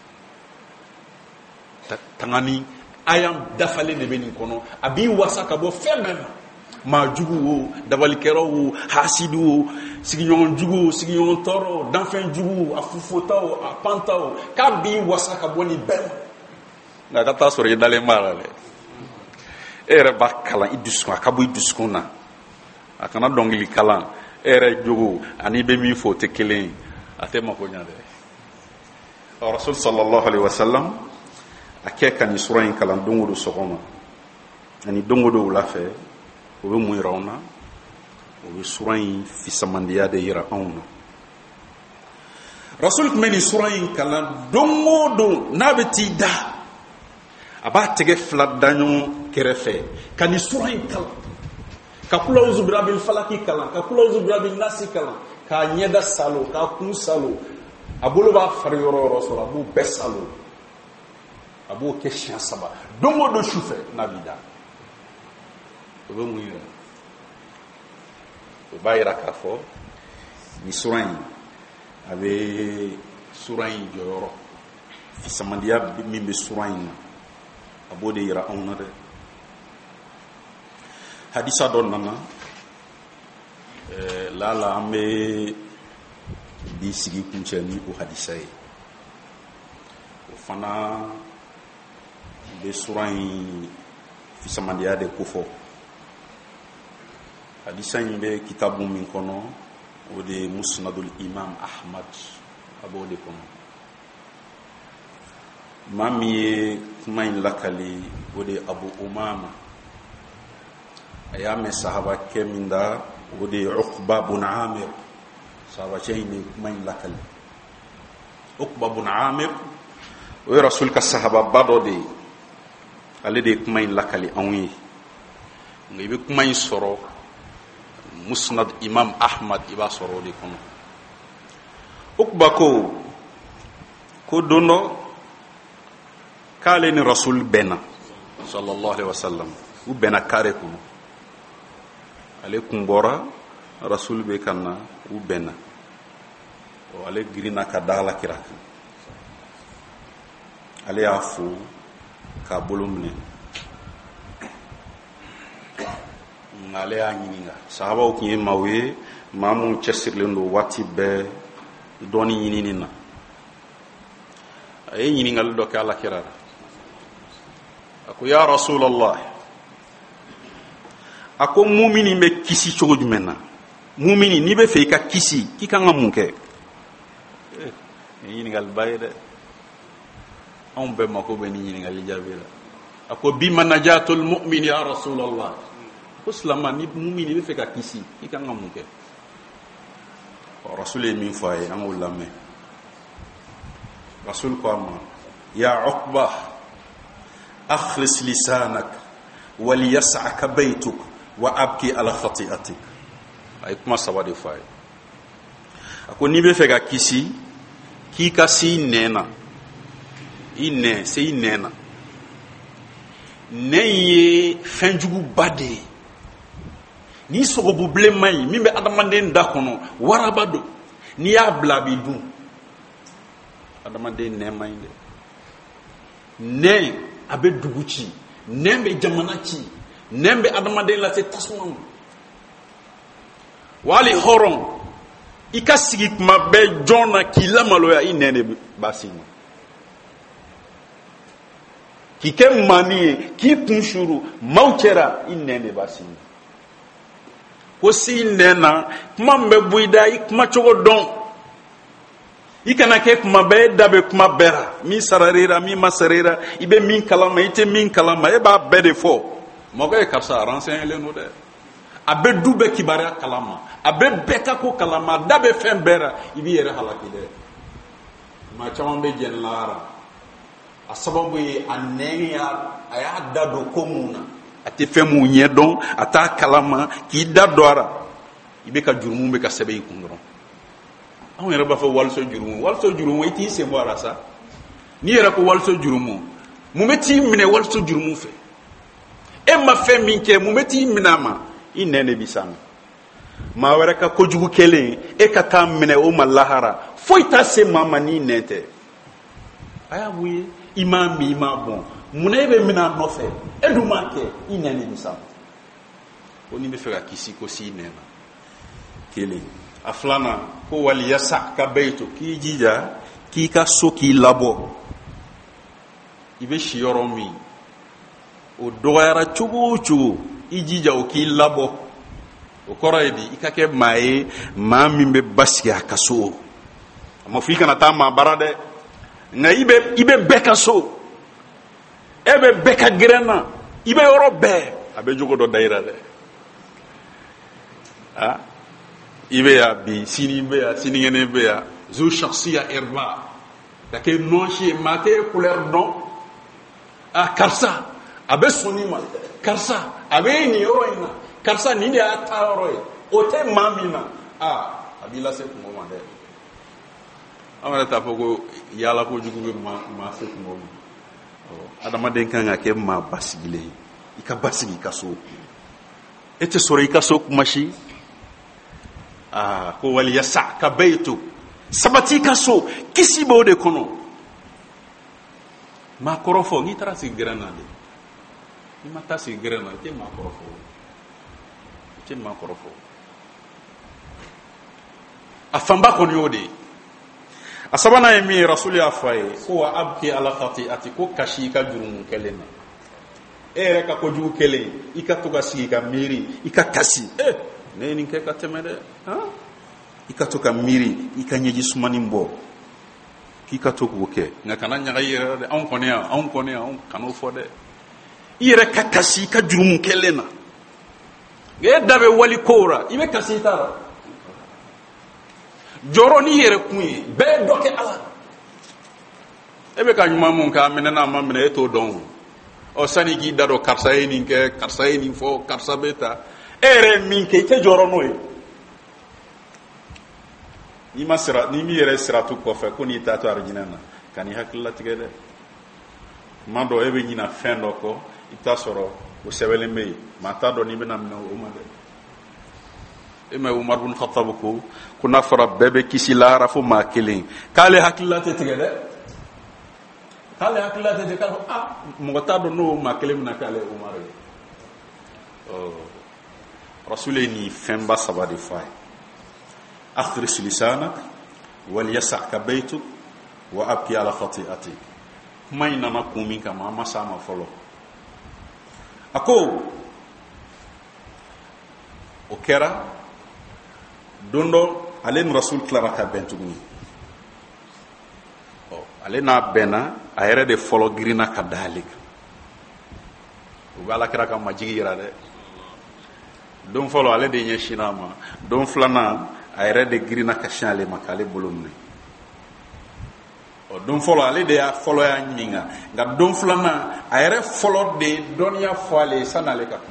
tangani aya dafalen de bɛ nin kɔnɔ a b'i wasa ka bɔ fɛn bɛɛ ma maajugu o dabalikɛlaw o hasidu o sigiɲɔgɔn jugu o sigiɲɔgɔn tɔɔrɔ o danfɛn jugu a fufota o a panta o k'a b'i wasa ka bɔ nin bɛɛ ma nka ka taa sɔrɔ i dalen b'a la dɛ e yɛrɛ b'a kalan i dusukun a ka bɔ i dusukun na a kana dɔnkili kalan e yɛrɛ jogo ani bɛ min fɔ o tɛ kelen ye a tɛ mako ɲa dɛ rasul sallallahu alaihi wasallam a kɛ ka nin sura in kalan don o don sɔgɔma ani don o don wula fɛ o bɛ mun yira anw na o bɛ sura in fisamandiya de yira anw na rasul tun bɛ nin sura in kalan don o don n'a bɛ t'i da a b'a tɛgɛ 2 da ɲɔgɔn kɛrɛfɛ ka nin sura in kalan ka qul a'udhu birabbil falaq kalan ka qul a'udhu birabbin nas kalan k'a ɲɛda salo k'a kun salo a bolo b'a fari yɔrɔ yɔrɔ sɔrɔ a b'o bɛɛ salo a b'o kɛ siɲɛ 3 don o don su fɛ n'a b'i da o bɛ mun yira o b'a yira k'a fɔ nin sura in a bɛ sura in jɔyɔrɔ fisamandiya min bɛ sura in na a b'o de yira anw na dɛ hadisa dɔ nana lala an bɛ bi sigi kuncɛ ni o hadisa ye o fana bɛ sura in fisamandiya de kofɔ hadisa in bɛ kitabu min kɔnɔ o de ye musnadul imam ahmad a b'o de kɔnɔ maa min ye kuma in lakali o de ye abu umama a y'a mɛn sahabakɛ min da o de ye uqba bun amir sahabakɛ in de kuma in lakali uqba bun amir o ye rasul ka sahababa dɔ de ye ale de ye kuma in lakali anw ye nka i bɛ kuma in sɔrɔ musnad imam ahmad i b'a sɔrɔ o de kɔnɔ uqba ko don dɔ k'ale ni rasul bɛnna sallallahu alaihi wasallam u bɛnna kare kɔnɔ ale kun bɔra rasul bɛ ka na u bɛnna ale girinna ka da alakira kan ale y'a fo k'a bolo minɛ ngale y'a ɲininga sahabaw tun ye maaw ye maa minnu cɛsirilen don waati bɛɛ dɔɔni ɲinini na. A ye ɲiningali dɔ kɛ Alakira la. A ko ya Rasulallah, a ko mumini bɛ kisi cogo jumɛn na? Mumini n'i bɛ fɛ i ka kisi k'i kan ka mun kɛ? Ɲininkali ba ye dɛ. Anw bɛɛ mako bɛ ni ɲininkali jaabi la. A ko bima najatul mu'min ya Rasulallah. Ko silama ni mumini bɛ fɛ ka kisi i kan ka mun kɛ? Rasul ye min fɔ a ye an k'o lamɛn. Rasul ko a ma ya Uqba akhlis lisanak waliyas'aka baytuk wa abki ala khati'atik. A ye kuma saba de fɔ a ye. A ko n'i bɛ fɛ ka kisi k'i ka se i nɛn na. I nɛn, se i nɛn na. Nɛn ye fɛnjuguba de ye. Ni sogobu bilenman ye min bɛ adamaden da kɔnɔ waraba don. N'i y'a bila a b'i dun. Adamaden nɛn man ɲi dɛ. Nɛn a bɛ dugu ci. Nɛn bɛ jamana ci. Nɛn bɛ adamaden lase tasuma ma. Wali hɔrɔn i ka sigi kuma bɛɛ jɔn na k'i lamaloya i nɛn de b'a s'i ma. K'i kɛ maani ye k'i kun suru maaw cɛra i nɛn de b'a s'i ma. Ko si nɛn na kuma min bɛ bɔ i da i kuma cogo dɔn. I kana kɛ kuma bɛɛ e da bɛ kuma bɛɛ la. Min sararira min ma sarira i bɛ min kalama i tɛ min kalama e b'a bɛɛ de fɔ. Mɔgɔ ye karisa renseigné don dɛ. A bɛ du bɛɛ kibaruya kalama. A bɛ bɛɛ ka ko kalama. A da bɛ fɛn bɛɛ la i b'i yɛrɛ halaki dɛ. Maa caman bɛ jɛn lahara. A sababu ye a nɛn a y'a da don ko mun na. A tɛ fɛn mun ɲɛ dɔn a t'a kalama k'i da don a la. I bɛ ka jurumu bɛ ka sɛbɛn i kun dɔrɔn. Anw yɛrɛ b'a fɔ waliso jurumu. Waliso jurumu i t'i sen bɔ a la sa. N'i yɛrɛ ko waliso jurumu mun bɛ t'i minɛ waliso jurumu fɛ? E ma fɛn min kɛ mun bɛ t'i minɛ a ma? I nɛn de b'i sa ma. Maa wɛrɛ ka kojugu kelen e ka taa minɛ o ma lahara foyi t'a se maa ma n'i nɛn tɛ. A y'a mun ye i m'a min i m'a bɔn munna e bɛ minɛ a nɔfɛ e dun m'a kɛ i nɛn de b'i sa ma. Ko n'i bɛ fɛ ka kisi ko si nɛn na. Kelen. A filanan ko waliyas'aka baytuk k'i jija k'i ka so k'i labɔ. I bɛ si yɔrɔ min o dɔgɔyara cogo o cogo i jija o k'i labɔ. O kɔrɔ ye di i ka kɛ maa ye maa min bɛ basigi a ka so. A ma fɔ i kana taa maa bara dɛ. Nka i bɛ bɛɛ ka so. E bɛ bɛɛ ka gɛrɛn na. I bɛ yɔrɔ bɛɛ. A bɛ jogo dɔ da i la dɛ. I bɛ yan bi sini bɛ yan sinikɛnɛ bɛ yan. Zu shakhsiya irba. Ka kɛ nɔnsi ye maa tɛ couleur dɔn. Karisa a bɛ sɔn nin ma. Karisa a bɛ nin yɔrɔ in na. Karisa nin de y'a ta yɔrɔ ye. O tɛ maa min na. A b'i lase kungo ma dɛ. An yɛrɛ t'a fɔ ko yaala kojugu bɛ maa se kungo ma. Adamaden kan ka kɛ maa basigilen ye. I ka basigi i ka so. E tɛ sɔrɔ i ka so kuma si. Ko waliyas'aka baytuk. Sabati i ka so kisi b'o de kɔnɔ. Maa kɔrɔ fɔ n'i taara sigi gɛrɛn na de. N'i ma taa sigi gɛrɛn na i tɛ maa kɔrɔ fɔ. I tɛ maa kɔrɔ fɔ. A fanba kɔni y'o de ye. A sabanan ye min ye Rasul y'a fɔ a ye ko wa abki ala khati'ati ko kasi i ka jurumu kelen na. E yɛrɛ ka kojugu kelen i ka to ka sigi ka miiri i ka kasi. Ne ye nin kɛ ka tɛmɛ dɛ. I ka to ka miiri i ka ɲɛji sumanin bɔ k'i ka to k'o kɛ nka kana ɲaga i yɛrɛ dɛ. Anw kɔni yan kan'o fɔ dɛ. I yɛrɛ ka kasi i ka jurumu kelen na. Nka e da bɛ wali kow la i bɛ kasi i ta la. Jɔrɔ n'i yɛrɛ kun ye bɛɛ ye dɔ kɛ Ala. E bɛ ka ɲuman mun kɛ a minɛna a ma minɛ e t'o dɔn o. Sani k'i da dɔn karisa ye nin kɛ karisa ye nin fɔ karisa bɛ ta. E yɛrɛ ye min kɛ i tɛ jɔrɔ n'o ye. N'i m'i yɛrɛ siratu kɔfɛ ko n'i taa to arijinɛ na ka n'i hakili latigɛ dɛ. Tuma dɔ e bɛ ɲina fɛn dɔ kɔ i bɛ taa sɔrɔ o sɛbɛnlen bɛ yen maa t'a dɔn n'i bɛna minɛ o ma dɛ. E ma ye Umar bin Khattab ko n'a fɔra bɛɛ bɛ kisi lahara fo maa kelen k'ale hakilila tɛ tigɛ dɛ. K'ale hakilila tɛ tigɛ k'a fɔ mɔgɔ t'a dɔn n'o maa kelen bɛna k'ale Umar ye. rasule ni fɛnba saba de fɔ a ye akhris lisanak walyasa'ka baytuk wa abki ala khati'atik. kuma in nana kun min kama an ma s'a ma fɔlɔ. a ko o kɛra don dɔ ale ni rasul tilara ka bɛn tuguni. ale n'a bɛnna a yɛrɛ de fɔlɔ girinna ka da ale kan. u bɛ alakira ka majigi yira dɛ. don fɔlɔ ale de ɲɛsinna a ma. don filanan a yɛrɛ de girinna ka sin ale ma k'ale bolo minɛ. don fɔlɔ ale de y'a fɔlɔ y'a ɲininka nka don filanan a yɛrɛ fɔlɔ de ye dɔnniya fɔ ale ye sanni ale ka kuma.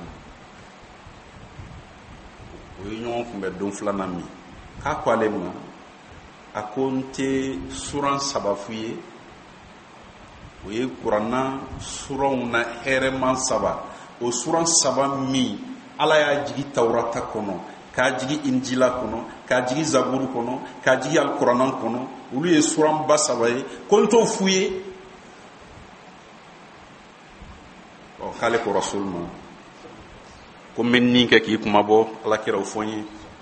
o ye ɲɔgɔn kunbɛn don filanan min k'a ko ale ma a ko n tɛ suran saba f'u ye. o ye kuranna suranw na hɛrɛman saba. o suran saba min ala y'a jigi tawurata kɔnɔ k'a jigi injila kɔnɔ k'a jigi zaburu kɔnɔ k'a jigi alkuranan kɔnɔ olu ye suranba saba ye ko n t'o f'u ye. k'ale ko rasul ma ko n bɛ nin kɛ k'i kuma bɔ alakira o fɔ n ye.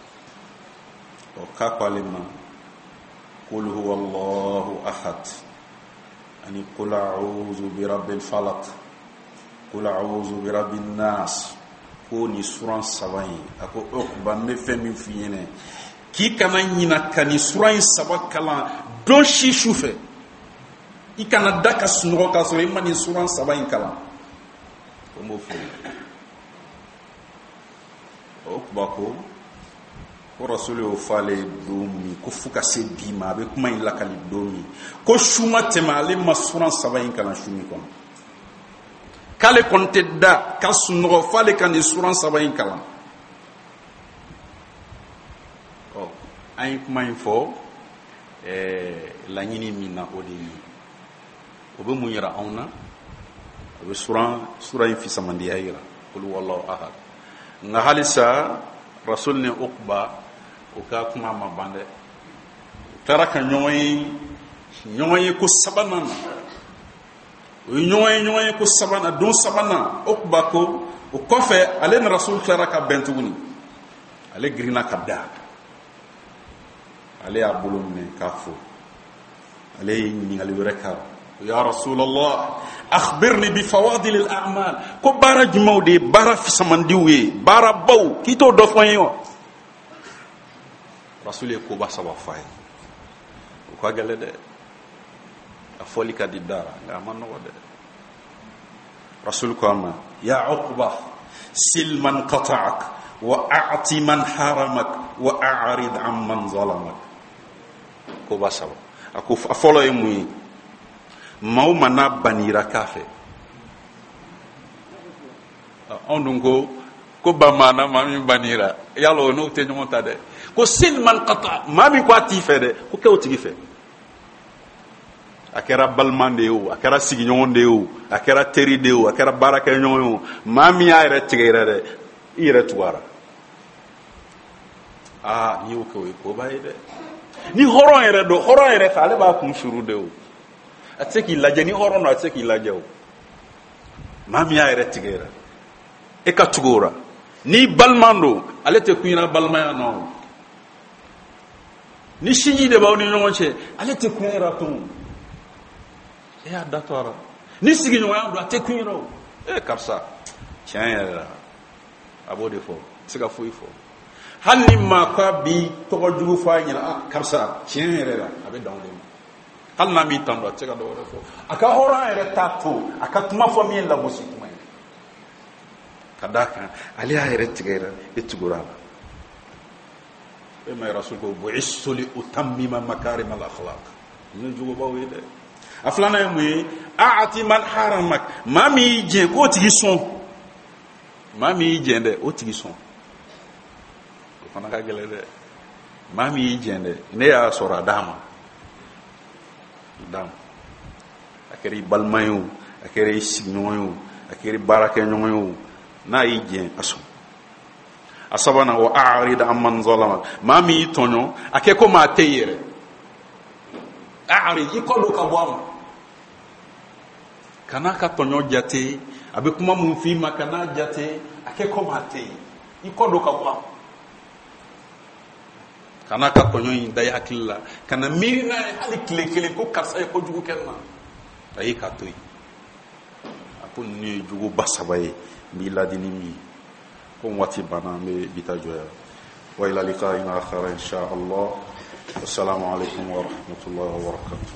k'a ko ale ma qul huwa allahu ahad ani qul a'udhu bi rabbil falaq qul a'udhu bi rabbin nas. ko ni suran saba in a ko Uqba n bɛ fɛn min f'i ɲɛna k'i kana ɲina ka ni suran in saba kalan don si su fɛ. i kana da ka sunɔgɔ k'a sɔrɔ i ma ni suran saba in kalan. ko n b'o f'i ye. Uqba ko rasul y'o fɔ ale don min ko fo ka se bi ma a bɛ kuma in lakali don min ko su ma tɛmɛ ale ma suran saba in kalan su min kɔnɔ. k'ale kɔni tɛ da ka sunɔgɔ f'ale ka nin suran saba in kalan. an ye kuma in fɔ laɲini min na o de ye o bɛ mun yira anw na o bɛ suran in fisamandiya yira qul huwallahu ahad. nka halisa rasul ni Uqba o ka kuma ma ban dɛ. u taara ka ɲɔgɔn ye ko sabanan na. o ye ɲɔgɔn ye ko sabanan don sabanan Uqba ko o kɔfɛ ale ni rasul tilara ka bɛn tuguni. ale girinna ka da. ale y'a bolo minɛ k'a fo. ale ye ɲininkali wɛrɛ k'a la. ya rasulallah akhbirni bi fawadil al-a'mal. ko baara jumanw de ye baara fisamandiw ye baara baw k'i t'o dɔ fɔ n ye wa. rasul ye koba saba fɔ a ye. o ka gɛlɛn dɛ. a fɔli ka di dara nka a ma nɔgɔ dɛ. rasul ko a ma ya Uqba sil man qata'ak wa a'ti man haramak wa a'rid amman zalamak. koba saba a ko a fɔlɔ ye mun ye maa o maa n'a banira k'a fɛ. anw dun ko bamaana maa min banira yala o n'o tɛ ɲɔgɔn ta dɛ. ko sil man qata maa min ko a t'i fɛ dɛ ko kɛ o tigi fɛ. a kɛra baliman de ye o a kɛra sigiɲɔgɔn de ye o a kɛra teri de ye o a kɛra baarakɛɲɔgɔn ye o maa min y'a yɛrɛ tigɛ yɛrɛ dɛ i yɛrɛ tugara. n'i y'o kɛ o ye koba ye dɛ. ni hɔrɔn yɛrɛ don hɔrɔn yɛrɛ fɛ ale b'a kun suru de o. a tɛ se k'i lajɛ ni hɔrɔn don a tɛ se k'i lajɛ o. maa min y'a yɛrɛ tigɛ yɛrɛ e ka tugu o la. ni baliman don ale tɛ kun yɛrɛ balimaya nɔ o. ni sinji de b'aw ni ɲɔgɔn cɛ ale tɛ kun yɛrɛ tun. e y'a da to a la. ni sigiɲɔgɔnya don a tɛ kun yɛrɛ o. karisa tiɲɛ yɛrɛ la a b'o de fɔ a tɛ se ka foyi fɔ. hali ni maa ko a b'i tɔgɔ jugu fɔ a ɲɛna karisa tiɲɛ yɛrɛ la a bɛ dan o de ma. hali n'a m'i tan don a tɛ se ka dɔ wɛrɛ fɔ. a ka hɔrɔnya yɛrɛ t'a to a ka kuma fɔ min ye lagosi kuma ye. ka d'a kan ale y'a yɛrɛ tigɛ yɛrɛ e tugura a la. e ma ye rasul ko bu'istu li utammima makarim al-akhlaq. ni jugubaw ye dɛ. a filanan ye mun ye a'ti man haramak maa min y'i jɛn k'o tigi sɔn. maa min y'i jɛn dɛ o tigi sɔn. o fana ka gɛlɛn dɛ. maa min y'i jɛn dɛ ne y'a sɔrɔ a d'a ma. a kɛra i balima ye o a kɛra i sigiɲɔgɔn ye o a kɛra i baarakɛɲɔgɔn ye o n'a y'i jɛn a sɔn. a sabanan wa a'rid amman zalama maa min y'i tɔɲɔ a kɛ komi a tɛ i yɛrɛ. a'rid i kɔdon ka bɔ a ma. kana ka tɔɲɔ jate a bɛ kuma mun f'i ma kana jate a kɛ komi a tɛ i i kɔ don ka bɔ kana ka kɔɲɔ in da i hakili la kana miiri n'a ye hali tile kelen ko karisa ye kojugu kɛ n na a ye k'a to yen a ko ninnu ye juguba saba ye n b'i ladi ni min ye ko n waati banna an bɛ bi ta jɔya wa ila liqa'in akhar insha Allah. Assalamu alaikum wa rahmatullahi wa barakatuh.